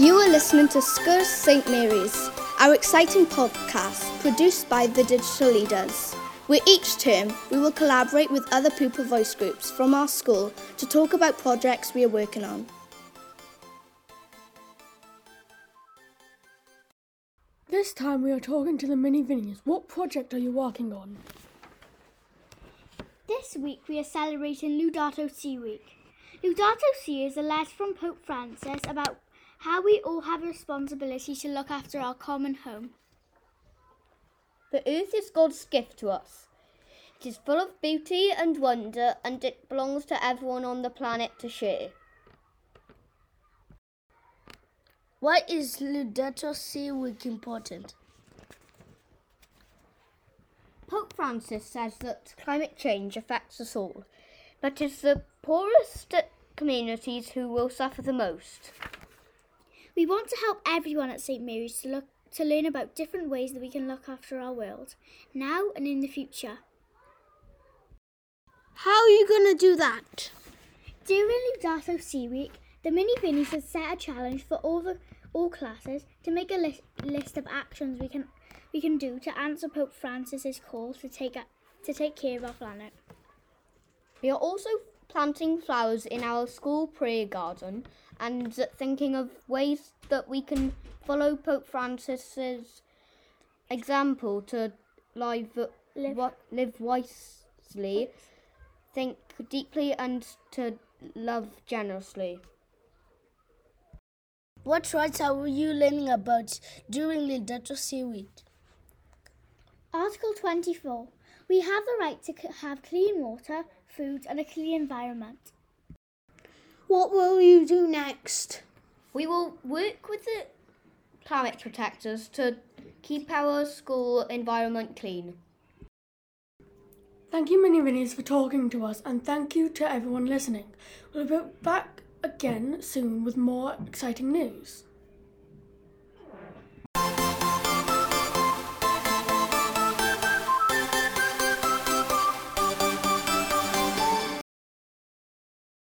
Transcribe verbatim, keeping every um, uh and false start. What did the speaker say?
You are listening to Sgwrs Saint Mary's, our exciting podcast produced by the Digital Leaders, where each term we will collaborate with other pupil voice groups from our school to talk about projects we are working on. This time we are talking to the Mini Vinnies. What project are you working on? This week we are celebrating Laudato Si Week. Laudato Si is a letter from Pope Francis about how we all have a responsibility to look after our common home. The earth is God's gift to us. It is full of beauty and wonder, and it belongs to everyone on the planet to share. Why is Laudato Si Week important? Pope Francis says that climate change affects us all, but it's the poorest communities who will suffer the most. We want to help everyone at Saint Mary's to look to learn about different ways that we can look after our world, now and in the future. How are you going to do that? During Laudato Si Week, the Mini Vinnies has set a challenge for all the all classes to make a list, list of actions we can we can do to answer Pope Francis's call to take a, to take care of our planet. We are also planting flowers in our school prayer garden and thinking of ways that we can follow Pope Francis's example to live, Live. wa- live wisely, think deeply, and to love generously. What rights are you learning about during Laudato Si Week? Article twenty-four. We have the right to c- have clean water, food and a clean environment. What will you do next? We will work with the climate protectors to keep our school environment clean. Thank you, Mini Vinnies, for talking to us, and thank you to everyone listening. We'll be back again soon with more exciting news.